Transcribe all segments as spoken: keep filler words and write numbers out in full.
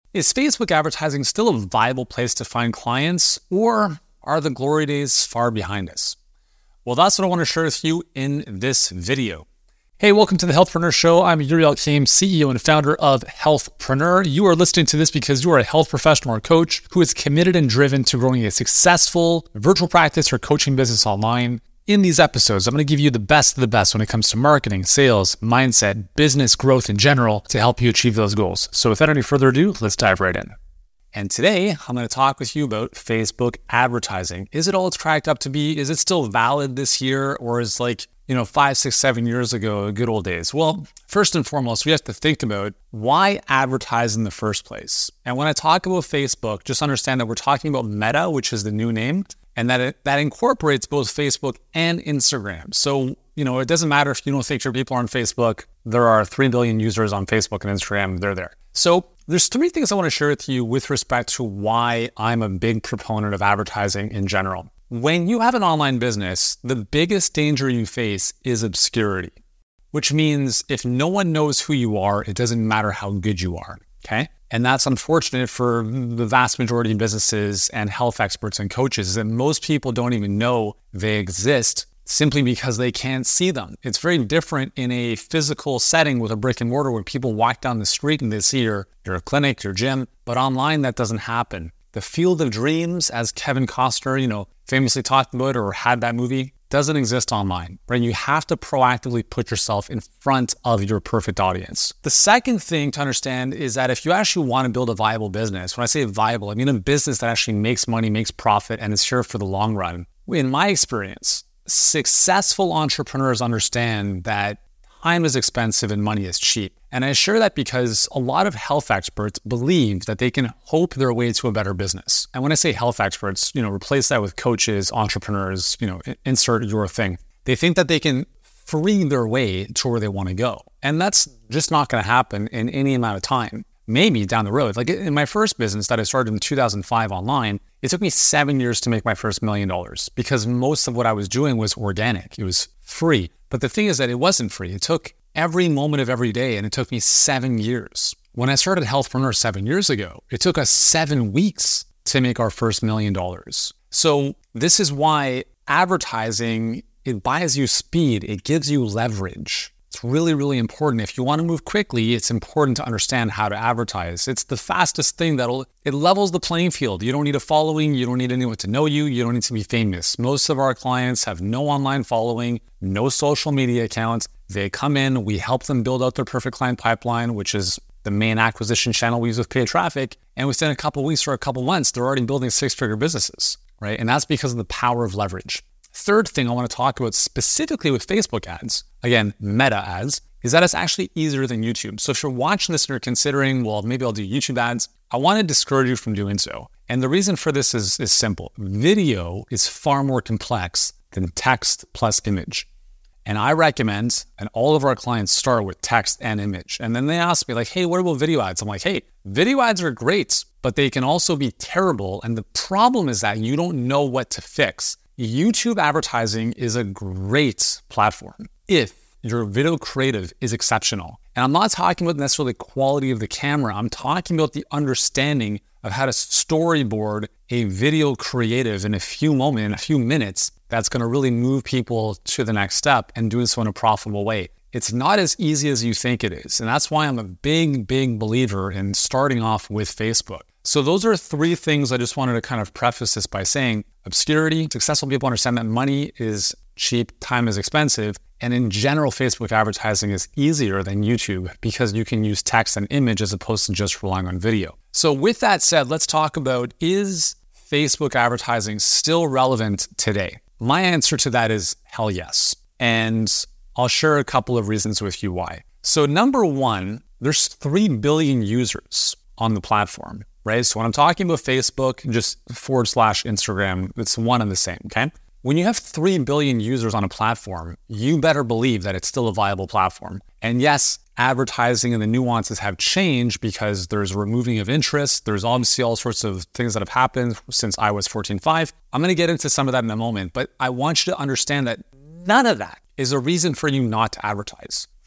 Is Facebook advertising still a viable place to find clients, or are the glory days far behind us? Well, that's what I want to share with you in this video. Hey, welcome to the Healthpreneur Show. I'm Yuri Elkaim, C E O and founder of Healthpreneur. You are listening to this because you are a health professional or coach who is committed and driven to growing a successful virtual practice or coaching business online. In these episodes, I'm going to give you the best of the best when it comes to marketing, sales, mindset, business growth in general to help you achieve those goals. So without any further ado, let's dive right in. And today, I'm going to talk with you about Facebook advertising. Is it all it's cracked up to be? Is it still valid this year? Or is like, you know, five, six, seven years ago, good old days? Well, first and foremost, we have to think about why advertise in the first place. And when I talk about Facebook, just understand that we're talking about Meta, which is the new name, and that it, that incorporates both Facebook and Instagram. So, you know, it doesn't matter if you don't think your people are on Facebook. There are three billion users on Facebook and Instagram. They're there. So there's three things I want to share with you with respect to why I'm a big proponent of advertising in general. When you have an online business, the biggest danger you face is obscurity, which means if no one knows who you are, it doesn't matter how good you are, okay? And that's unfortunate for the vast majority of businesses and health experts and coaches, is that most people don't even know they exist simply because they can't see them. It's very different in a physical setting with a brick and mortar where people walk down the street and they see your, your clinic, your gym, but online that doesn't happen. The Field of Dreams, as Kevin Costner, you know, famously talked about or had that movie, doesn't exist online, right? You have to proactively put yourself in front of your perfect audience. The second thing to understand is that if you actually want to build a viable business, when I say viable, I mean a business that actually makes money, makes profit, and is here for the long run. In my experience, successful entrepreneurs understand that time is expensive and money is cheap. And I share that because a lot of health experts believe that they can hope their way to a better business. And when I say health experts, you know, replace that with coaches, entrepreneurs, you know, insert your thing. They think that they can free their way to where they want to go. And that's just not going to happen in any amount of time. Maybe down the road. Like in my first business that I started in two thousand five online, it took me seven years to make my first million dollars because most of what I was doing was organic. It was free. But the thing is that it wasn't free. It took every moment of every day, and it took me seven years. When I started Healthpreneur seven years ago, it took us seven weeks to make our first million dollars. So this is why advertising, it buys you speed. It gives you leverage. It's really, really important. If you want to move quickly, it's important to understand how to advertise. It's the fastest thing that'll, it levels the playing field. You don't need a following. You don't need anyone to know you. You don't need to be famous. Most of our clients have no online following, no social media accounts. They come in, we help them build out their perfect client pipeline, which is the main acquisition channel we use with paid traffic. And within a couple of weeks or a couple of months, they're already building six-figure businesses, right? And that's because of the power of leverage. Third thing I want to talk about specifically with Facebook ads, again, Meta ads, is that it's actually easier than YouTube. So if you're watching this and you're considering, well, maybe I'll do YouTube ads, I want to discourage you from doing so. And the reason for this is, is simple. Video is far more complex than text plus image. And I recommend, and all of our clients start with text and image. And then they ask me like, hey, what about video ads? I'm like, hey, video ads are great, but they can also be terrible. And the problem is that you don't know what to fix. YouTube advertising is a great platform if your video creative is exceptional. And I'm not talking about necessarily the quality of the camera. I'm talking about the understanding of how to storyboard a video creative in a few moments, in a few minutes, that's going to really move people to the next step and do so in a profitable way. It's not as easy as you think it is. And that's why I'm a big, big believer in starting off with Facebook. So those are three things I just wanted to kind of preface this by saying. Obscurity, successful people understand that money is cheap, time is expensive, and in general, Facebook advertising is easier than YouTube because you can use text and image as opposed to just relying on video. So with that said, let's talk about, is Facebook advertising still relevant today? My answer to that is hell yes. And I'll share a couple of reasons with you why. So number one, there's three billion users on the platform, right? So when I'm talking about Facebook, just forward slash Instagram, it's one and the same, okay? When you have three billion users on a platform, you better believe that it's still a viable platform. And yes, advertising and the nuances have changed because there's removing of interest. There's obviously all sorts of things that have happened since i O S fourteen point five. I'm going to get into some of that in a moment, but I want you to understand that none of that is a reason for you not to advertise.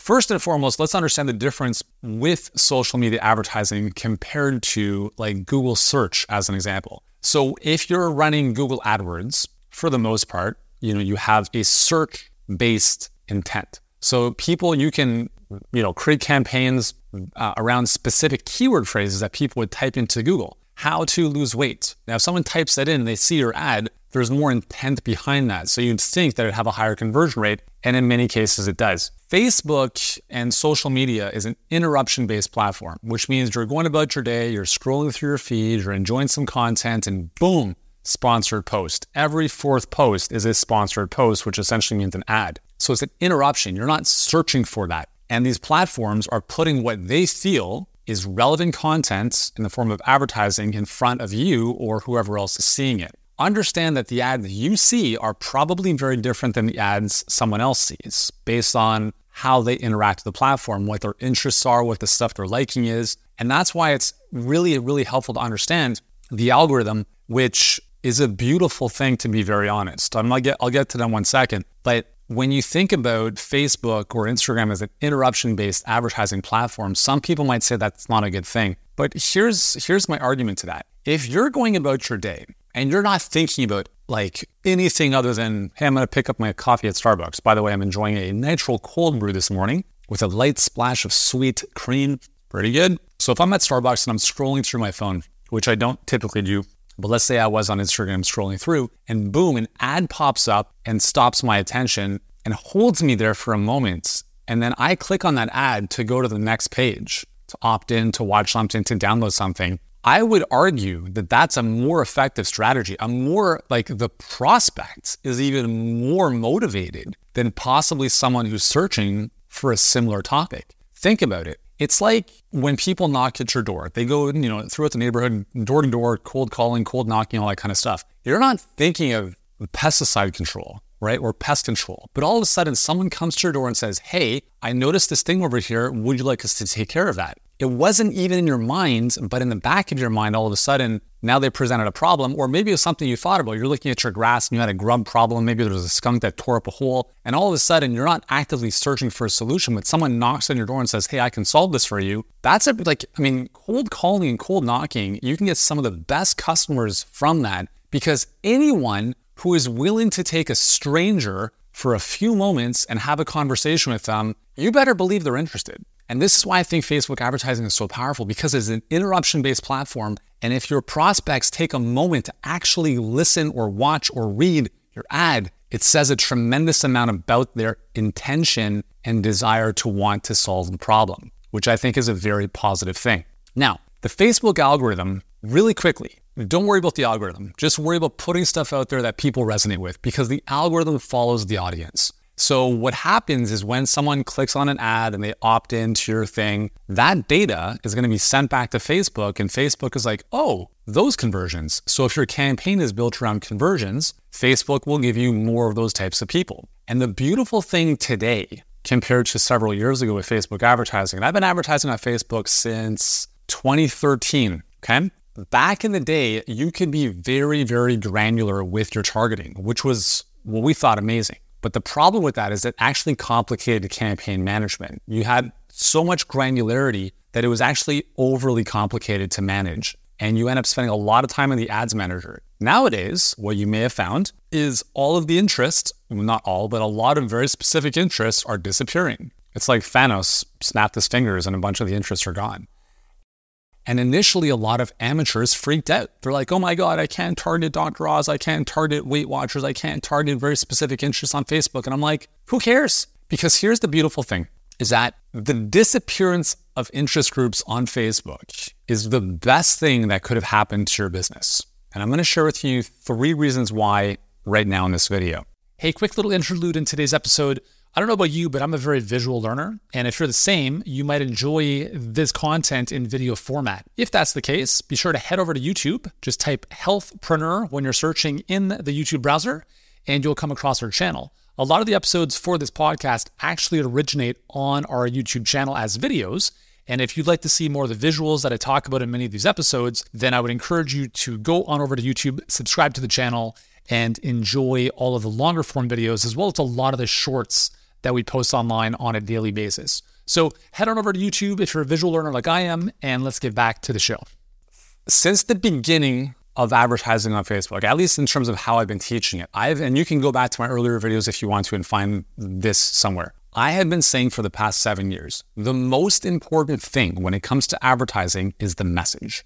First and foremost, let's understand the difference with social media advertising compared to like Google search as an example. So if you're running Google AdWords, for the most part, you know, you have a search-based intent. So people, you can, you know, create campaigns uh, around specific keyword phrases that people would type into Google. How to lose weight. Now, if someone types that in, they see your ad, there's more intent behind that. So you'd think that it'd have a higher conversion rate, and in many cases it does. Facebook and social media is an interruption-based platform, which means you're going about your day, you're scrolling through your feed, you're enjoying some content, and boom, sponsored post. Every fourth post is a sponsored post, which essentially means an ad. So it's an interruption. You're not searching for that. And these platforms are putting what they feel is relevant content in the form of advertising in front of you or whoever else is seeing it. Understand that the ads you see are probably very different than the ads someone else sees based on how they interact with the platform, what their interests are, what the stuff they're liking is. And that's why it's really, really helpful to understand the algorithm, which is a beautiful thing, to be very honest. I'm gonna get, I'll get to that in one second. But when you think about Facebook or Instagram as an interruption-based advertising platform, some people might say that's not a good thing. But here's here's my argument to that. If you're going about your day and you're not thinking about like anything other than, hey, I'm going to pick up my coffee at Starbucks. By the way, I'm enjoying a natural cold brew this morning with a light splash of sweet cream. Pretty good. So if I'm at Starbucks and I'm scrolling through my phone, which I don't typically do, but let's say I was on Instagram scrolling through and boom, an ad pops up and stops my attention and holds me there for a moment. And then I click on that ad to go to the next page, to opt in, to watch something, to download something. I would argue that that's a more effective strategy. A more like the prospect is even more motivated than possibly someone who's searching for a similar topic. Think about it. It's like when people knock at your door, they go, you know, throughout the neighborhood, door to door, cold calling, cold knocking, all that kind of stuff. You're not thinking of pesticide control, right? Or pest control. But all of a sudden someone comes to your door and says, hey, I noticed this thing over here. Would you like us to take care of that? It wasn't even in your mind, but in the back of your mind, all of a sudden, now they presented a problem, or maybe it was something you thought about. You're looking at your grass and you had a grub problem. Maybe there was a skunk that tore up a hole. And all of a sudden, you're not actively searching for a solution, but someone knocks on your door and says, hey, I can solve this for you. That's a, like, I mean, cold calling and cold knocking, you can get some of the best customers from that because anyone who is willing to take a stranger for a few moments and have a conversation with them, you better believe they're interested. And this is why I think Facebook advertising is so powerful, because it's an interruption-based platform. And if your prospects take a moment to actually listen or watch or read your ad, it says a tremendous amount about their intention and desire to want to solve the problem, which I think is a very positive thing. Now, the Facebook algorithm, really quickly, don't worry about the algorithm. Just worry about putting stuff out there that people resonate with, because the algorithm follows the audience. So what happens is when someone clicks on an ad and they opt into your thing, that data is going to be sent back to Facebook, and Facebook is like, oh, those conversions. So if your campaign is built around conversions, Facebook will give you more of those types of people. And the beautiful thing today, compared to several years ago with Facebook advertising, and I've been advertising on Facebook since twenty thirteen, okay? Back in the day, you could be very, very granular with your targeting, which was what we thought amazing. But the problem with that is it actually complicated campaign management. You had so much granularity that it was actually overly complicated to manage. And you end up spending a lot of time in the ads manager. Nowadays, what you may have found is all of the interests, not all, but a lot of very specific interests are disappearing. It's like Thanos snapped his fingers and a bunch of the interests are gone. And initially, a lot of amateurs freaked out. They're like, oh my God, I can't target Doctor Oz. I can't target Weight Watchers. I can't target very specific interests on Facebook. And I'm like, who cares? Because here's the beautiful thing, is that the disappearance of interest groups on Facebook is the best thing that could have happened to your business. And I'm going to share with you three reasons why right now in this video. Hey, quick little interlude in today's episode. I don't know about you, but I'm a very visual learner. And if you're the same, you might enjoy this content in video format. If that's the case, be sure to head over to YouTube. Just type Healthpreneur when you're searching in the YouTube browser, and you'll come across our channel. A lot of the episodes for this podcast actually originate on our YouTube channel as videos. And if you'd like to see more of the visuals that I talk about in many of these episodes, then I would encourage you to go on over to YouTube, subscribe to the channel, and enjoy all of the longer form videos, as well as a lot of the shorts that we post online on a daily basis. So head on over to YouTube if you're a visual learner like I am, and let's get back to the show. Since the beginning of advertising on Facebook, at least in terms of how I've been teaching it, I've, and you can go back to my earlier videos if you want to and find this somewhere. I have been saying for the past seven years, the most important thing when it comes to advertising is the message.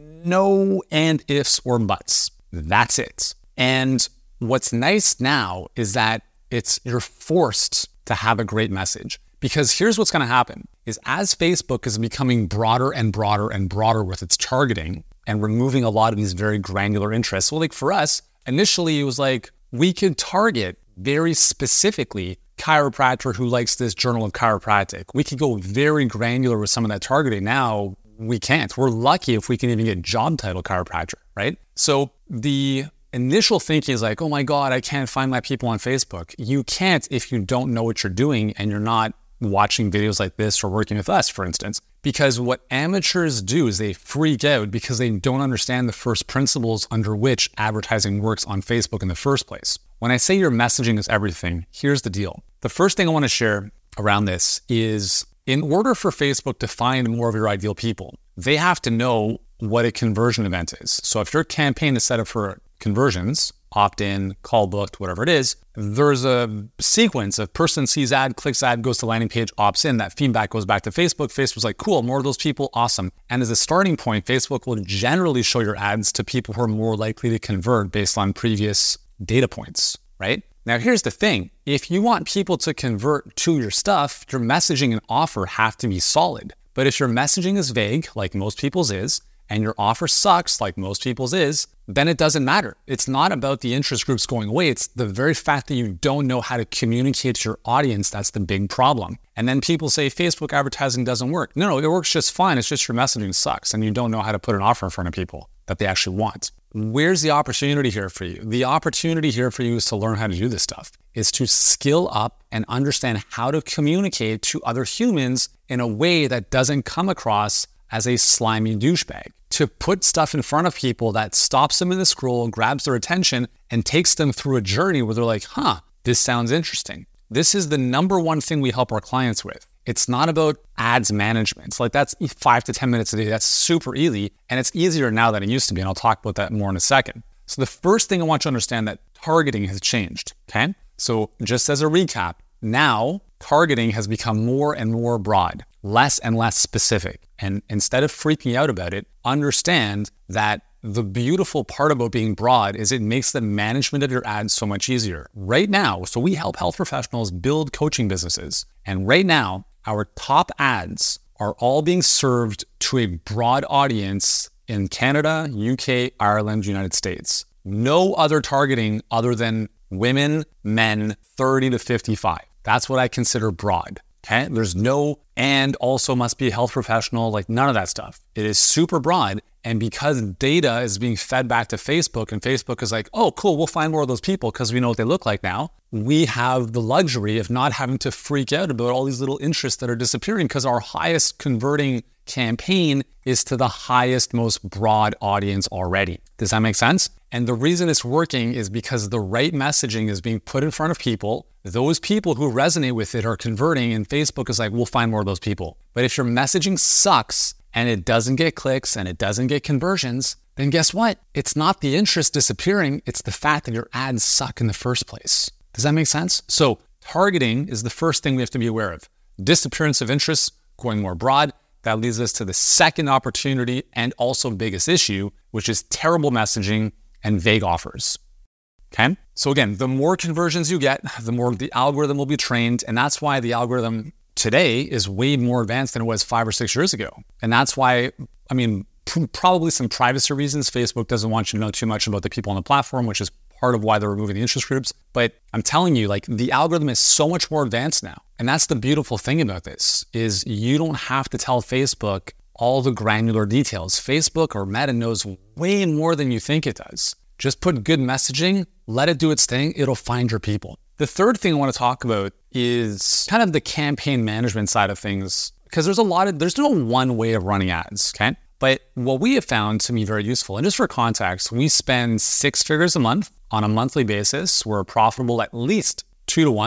No and ifs or buts. That's it. And what's nice now is that it's you're forced to have a great message. Because here's what's going to happen is as Facebook is becoming broader and broader and broader with its targeting and removing a lot of these very granular interests. Well, like for us, initially it was like we could target very specifically chiropractor who likes this journal of chiropractic. We could go very granular with some of that targeting. Now we can't. We're lucky if we can even get job title chiropractor, right? So the initial thinking is like, oh my God, I can't find my people on Facebook. You can't if you don't know what you're doing and you're not watching videos like this or working with us, for instance. Because what amateurs do is they freak out because they don't understand the first principles under which advertising works on Facebook in the first place. When I say your messaging is everything, here's the deal. The first thing I want to share around this is in order for Facebook to find more of your ideal people, they have to know what a conversion event is. So if your campaign is set up for conversions, opt-in, call booked, whatever it is, there's a sequence of person sees ad, clicks ad, goes to landing page, opts in, that feedback goes back to Facebook. Facebook's like, cool, more of those people, awesome. And as a starting point, Facebook will generally show your ads to people who are more likely to convert based on previous data points, right? Now, here's the thing. If you want people to convert to your stuff, your messaging and offer have to be solid. But if your messaging is vague, like most people's is, and your offer sucks like most people's is, then it doesn't matter. It's not about the interest groups going away. It's the very fact that you don't know how to communicate to your audience that's the big problem. And then people say Facebook advertising doesn't work. No, no, it works just fine. It's just your messaging sucks and you don't know how to put an offer in front of people that they actually want. Where's the opportunity here for you? The opportunity here for you is to learn how to do this stuff, is to skill up and understand how to communicate to other humans in a way that doesn't come across as a slimy douchebag, to put stuff in front of people that stops them in the scroll, grabs their attention, and takes them through a journey where they're like, huh, this sounds interesting. This is the number one thing we help our clients with. It's not about ads management. Like that's five to ten minutes a day. That's super easy. And it's easier now than it used to be. And I'll talk about that more in a second. So the first thing I want you to understand that targeting has changed, okay? So just as a recap, now targeting has become more and more broad, less and less specific. And instead of freaking out about it, understand that the beautiful part about being broad is it makes the management of your ads so much easier. Right now, so we help health professionals build coaching businesses. And right now, our top ads are all being served to a broad audience in Canada, U K, Ireland, United States. No other targeting other than women, men, thirty to fifty-five. That's what I consider broad. Okay, there's no, and also must be a health professional, like none of that stuff. It is super broad. And because data is being fed back to Facebook and Facebook is like, oh, cool, we'll find more of those people because we know what they look like now. We have the luxury of not having to freak out about all these little interests that are disappearing because our highest converting campaign is to the highest, most broad audience already. Does that make sense? And the reason it's working is because the right messaging is being put in front of people. Those people who resonate with it are converting, and Facebook is like, we'll find more of those people. But if your messaging sucks and it doesn't get clicks and it doesn't get conversions, then guess what? It's not the interest disappearing. It's the fact that your ads suck in the first place. Does that make sense? So targeting is the first thing we have to be aware of. Disappearance of interest, going more broad. That leads us to the second opportunity and also biggest issue, which is terrible messaging and vague offers. Okay? So again, the more conversions you get, the more the algorithm will be trained. And that's why the algorithm today is way more advanced than it was five or six years ago. And that's why, I mean, p- probably some privacy reasons, Facebook doesn't want you to know too much about the people on the platform, which is part of why they're removing the interest groups. But I'm telling you, like, the algorithm is so much more advanced now. And that's the beautiful thing about this, is you don't have to tell Facebook all the granular details. Facebook or Meta knows way more than you think it does. Just put good messaging, let it do its thing, it'll find your people. The third thing I want to talk about is kind of the campaign management side of things, because there's a lot of, there's no one way of running ads, okay? But what we have found to be very useful, and just for context, we spend six figures a month on a monthly basis. We're profitable at least two to one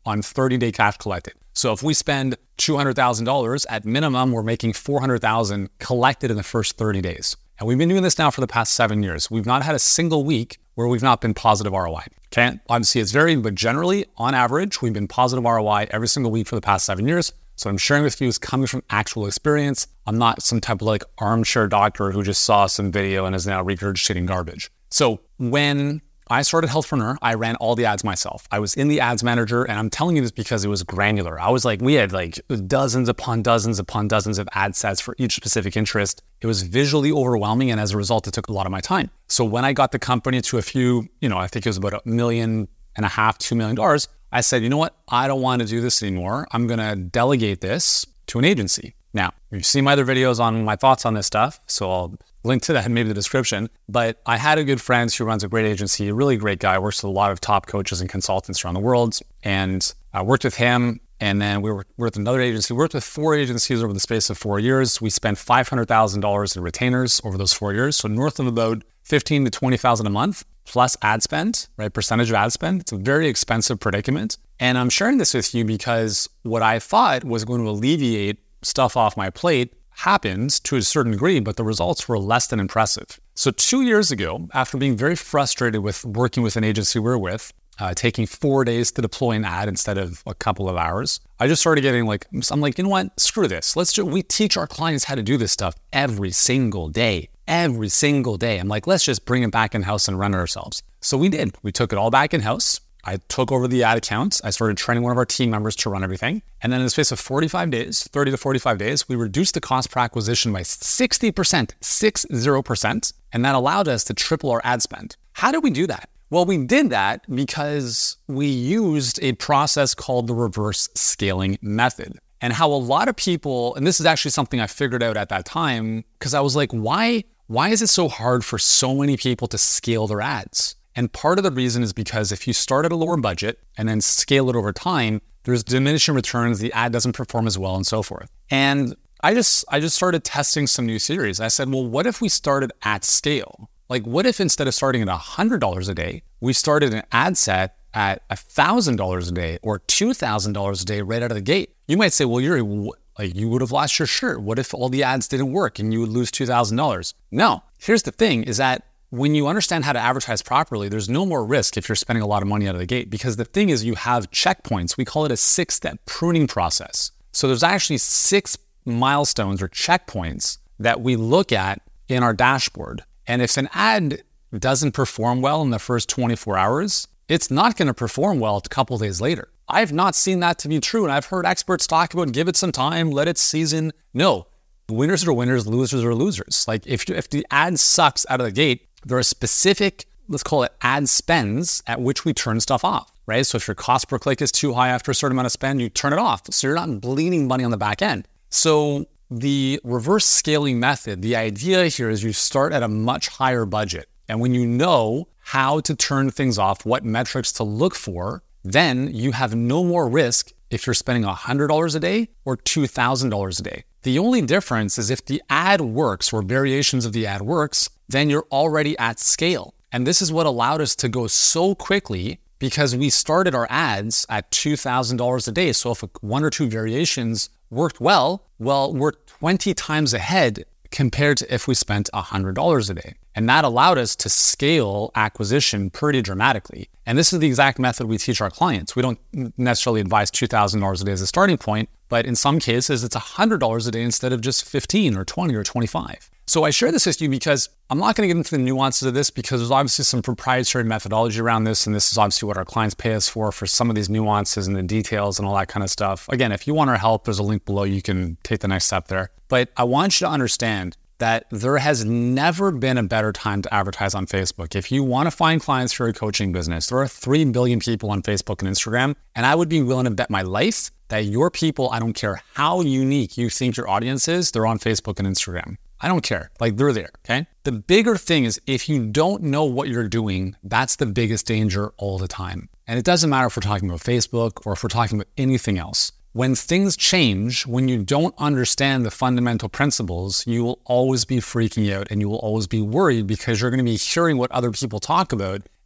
on thirty-day cash collected. So if we spend two hundred thousand dollars, at minimum, we're making four hundred thousand dollars collected in the first thirty days. And we've been doing this now for the past seven years. We've not had a single week where we've not been positive R O I. Okay, obviously it's varied, but generally, on average, we've been positive R O I every single week for the past seven years. So I'm sharing with you is coming from actual experience. I'm not some type of like armchair doctor who just saw some video and is now regurgitating garbage. So when I started Healthpreneur, I ran all the ads myself. I was in the ads manager, and I'm telling you this because it was granular. I was like, we had like dozens upon dozens upon dozens of ad sets for each specific interest. It was visually overwhelming, and as a result, it took a lot of my time. So when I got the company to a few, you know, I think it was about a million and a half, two million dollars, I said, you know what? I don't want to do this anymore. I'm going to delegate this to an agency. Now, you've seen my other videos on my thoughts on this stuff, so I'll link to that in maybe the description. But I had a good friend who runs a great agency, a really great guy, works with a lot of top coaches and consultants around the world. And I worked with him, and then we were with another agency. We worked with four agencies over the space of four years. We spent five hundred thousand dollars in retainers over those four years, so north of about fifteen to twenty thousand dollars a month, plus ad spend, right? Percentage of ad spend. It's a very expensive predicament. And I'm sharing this with you because what I thought was going to alleviate stuff off my plate happened to a certain degree, but the results were less than impressive. So two years ago, after being very frustrated with working with an agency we were with, uh, taking four days to deploy an ad instead of a couple of hours, I just started getting like, I'm like, you know what? Screw this. Let's do, we teach our clients how to do this stuff every single day. Every single day. I'm like, let's just bring it back in-house and run it ourselves. So we did. We took it all back in-house. I took over the ad accounts. I started training one of our team members to run everything. And then in the space of forty-five days, thirty to forty-five days, we reduced the cost per acquisition by sixty percent, six zero percent. And that allowed us to triple our ad spend. How did we do that? Well, we did that because we used a process called the reverse scaling method. And how a lot of people, and this is actually something I figured out at that time, because I was like, why, why is it so hard for so many people to scale their ads? And part of the reason is because if you start at a lower budget and then scale it over time, there's diminishing returns, the ad doesn't perform as well, and so forth. And I just I just started testing some new theories. I said, well, what if we started at scale? Like, what if instead of starting at one hundred dollars a day, we started an ad set at one thousand dollars a day or two thousand dollars a day right out of the gate? You might say, well, Yuri, like you would have lost your shirt. What if all the ads didn't work and you would lose two thousand dollars? No. Here's the thing is that when you understand how to advertise properly, there's no more risk if you're spending a lot of money out of the gate, because the thing is you have checkpoints. We call it a six-step pruning process. So there's actually six milestones or checkpoints that we look at in our dashboard. And if an ad doesn't perform well in the first twenty-four hours, it's not going to perform well a couple of days later. I've not seen that to be true. And I've heard experts talk about give it some time, let it season. No, winners are winners, losers are losers. Like if, if the ad sucks out of the gate, there are specific, let's call it ad spends at which we turn stuff off, right? So if your cost per click is too high after a certain amount of spend, you turn it off. So you're not bleeding money on the back end. So the reverse scaling method, the idea here is you start at a much higher budget. And when you know how to turn things off, what metrics to look for, then you have no more risk if you're spending one hundred dollars a day or two thousand dollars a day. The only difference is if the ad works or variations of the ad works, then you're already at scale. And this is what allowed us to go so quickly because we started our ads at two thousand dollars a day. So if one or two variations worked well, well, we're twenty times ahead compared to if we spent one hundred dollars a day. And that allowed us to scale acquisition pretty dramatically. And this is the exact method we teach our clients. We don't necessarily advise two thousand dollars a day as a starting point, but in some cases it's one hundred dollars a day instead of just fifteen or twenty or twenty-five. So I share this with you because I'm not going to get into the nuances of this because there's obviously some proprietary methodology around this. And this is obviously what our clients pay us for, for some of these nuances and the details and all that kind of stuff. Again, if you want our help, there's a link below. You can take the next step there. But I want you to understand that there has never been a better time to advertise on Facebook. If you want to find clients for your coaching business, there are three billion people on Facebook and Instagram, and I would be willing to bet my life that your people, I don't care how unique you think your audience is, they're on Facebook and Instagram. I don't care. Like, they're there, okay? The bigger thing is if you don't know what you're doing, that's the biggest danger all the time. And it doesn't matter if we're talking about Facebook or if we're talking about anything else. When things change, when you don't understand the fundamental principles, you will always be freaking out and you will always be worried because you're going to be hearing what other people talk about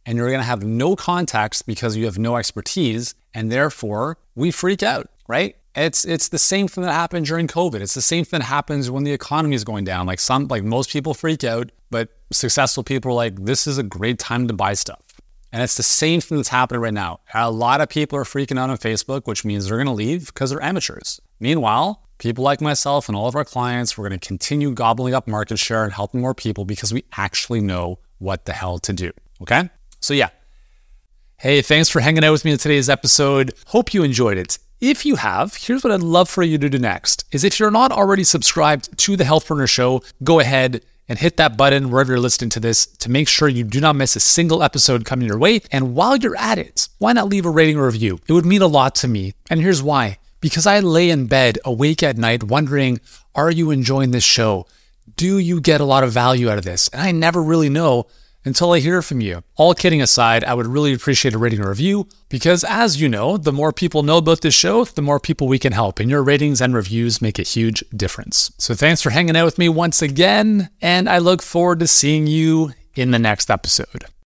and you're going to have no context because you have no expertise, and therefore we freak out, right? It's it's the same thing that happened during COVID. It's the same thing that happens when the economy is going down. Like some, like most people freak out, but successful people are like, this is a great time to buy stuff. And it's the same thing that's happening right now. A lot of people are freaking out on Facebook, which means they're going to leave because they're amateurs. Meanwhile, people like myself and all of our clients, we're going to continue gobbling up market share and helping more people because we actually know what the hell to do. Okay? So yeah. Hey, thanks for hanging out with me in today's episode. Hope you enjoyed it. If you have, here's what I'd love for you to do next, is if you're not already subscribed to the Healthpreneur Show, go ahead and hit that button wherever you're listening to this to make sure you do not miss a single episode coming your way. And while you're at it, why not leave a rating or review? It would mean a lot to me. And here's why. Because I lay in bed awake at night wondering, are you enjoying this show? Do you get a lot of value out of this? And I never really know until I hear from you. All kidding aside, I would really appreciate a rating or review because, as you know, the more people know about this show, the more people we can help. And your ratings and reviews make a huge difference. So thanks for hanging out with me once again. And I look forward to seeing you in the next episode.